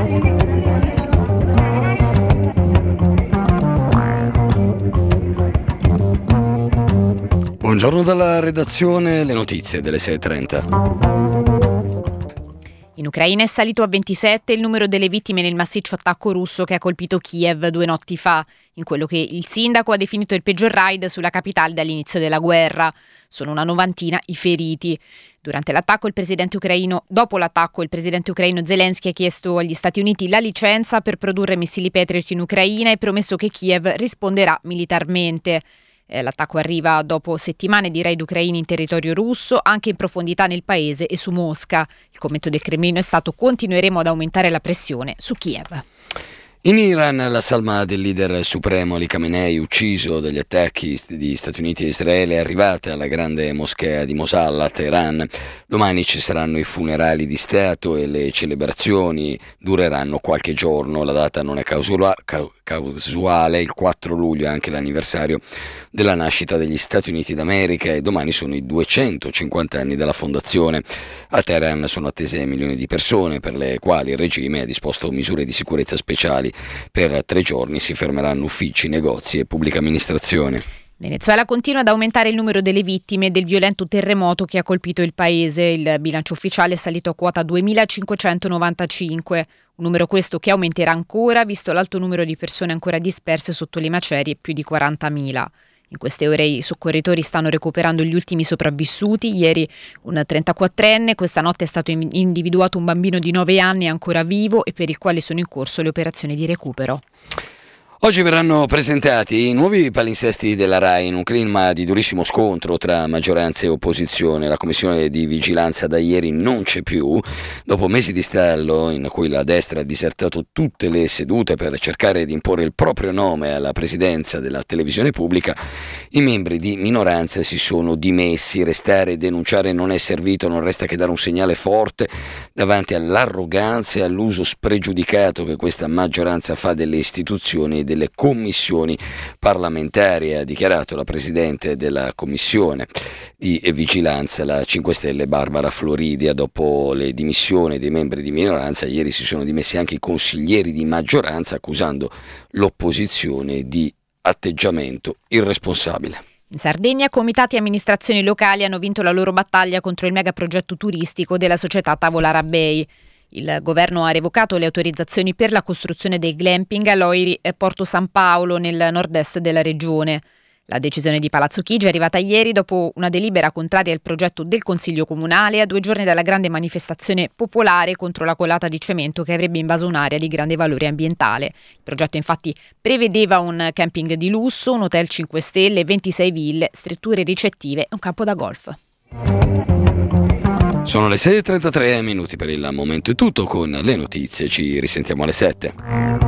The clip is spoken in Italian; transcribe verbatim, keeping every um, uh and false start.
Buongiorno dalla redazione, le notizie delle sei e trenta. In Ucraina è salito a ventisette il numero delle vittime nel massiccio attacco russo che ha colpito Kiev due notti fa, in quello che il sindaco ha definito il peggior raid sulla capitale dall'inizio della guerra. Sono una novantina i feriti. Durante l'attacco il presidente ucraino, dopo l'attacco il presidente ucraino Zelensky ha chiesto agli Stati Uniti la licenza per produrre missili Patriot in Ucraina e promesso che Kiev risponderà militarmente. L'attacco arriva dopo settimane di raid ucraini in territorio russo, anche in profondità nel paese e su Mosca. Il commento del Cremlino è stato: continueremo ad aumentare la pressione su Kiev. In Iran la salma del leader supremo Ali Khamenei, ucciso dagli attacchi di Stati Uniti e Israele, è arrivata alla grande moschea di Mosalla a Teheran. Domani ci saranno i funerali di Stato e le celebrazioni dureranno qualche giorno. La data non è causula, ca- casuale, il quattro luglio è anche l'anniversario della nascita degli Stati Uniti d'America e domani sono i duecentocinquanta anni della fondazione. A Teheran sono attese milioni di persone, per le quali il regime ha disposto misure di sicurezza speciali. Per tre giorni si fermeranno uffici, negozi e pubblica amministrazione. Venezuela continua ad aumentare il numero delle vittime del violento terremoto che ha colpito il paese. Il bilancio ufficiale è salito a quota duemilacinquecentonovantacinque, un numero questo che aumenterà ancora visto l'alto numero di persone ancora disperse sotto le macerie, più di quarantamila. In queste ore i soccorritori stanno recuperando gli ultimi sopravvissuti. Ieri un trentaquattrenne, questa notte è stato individuato un bambino di nove anni ancora vivo e per il quale sono in corso le operazioni di recupero. Oggi verranno presentati i nuovi palinsesti della RAI in un clima di durissimo scontro tra maggioranza e opposizione. La commissione di vigilanza da ieri non c'è più. Dopo mesi di stallo in cui la destra ha disertato tutte le sedute per cercare di imporre il proprio nome alla presidenza della televisione pubblica, i membri di minoranza si sono dimessi. Restare e denunciare non è servito, non resta che dare un segnale forte davanti all'arroganza e all'uso spregiudicato che questa maggioranza fa delle istituzioni e delle commissioni parlamentari, ha dichiarato la presidente della commissione di vigilanza, la cinque Stelle, Barbara Floridia. Dopo le dimissioni dei membri di minoranza, ieri si sono dimessi anche i consiglieri di maggioranza, accusando l'opposizione di atteggiamento irresponsabile. In Sardegna, comitati e amministrazioni locali hanno vinto la loro battaglia contro il megaprogetto turistico della società Tavolara Bay. Il governo ha revocato le autorizzazioni per la costruzione del glamping a Loiri e Porto San Paolo nel nord-est della regione. La decisione di Palazzo Chigi è arrivata ieri dopo una delibera contraria al progetto del Consiglio Comunale a due giorni dalla grande manifestazione popolare contro la colata di cemento che avrebbe invaso un'area di grande valore ambientale. Il progetto infatti prevedeva un camping di lusso, un hotel cinque stelle, ventisei ville, strutture ricettive e un campo da golf. Sono le sei e trentatré minuti per il momento è tutto con le notizie, ci risentiamo alle sette.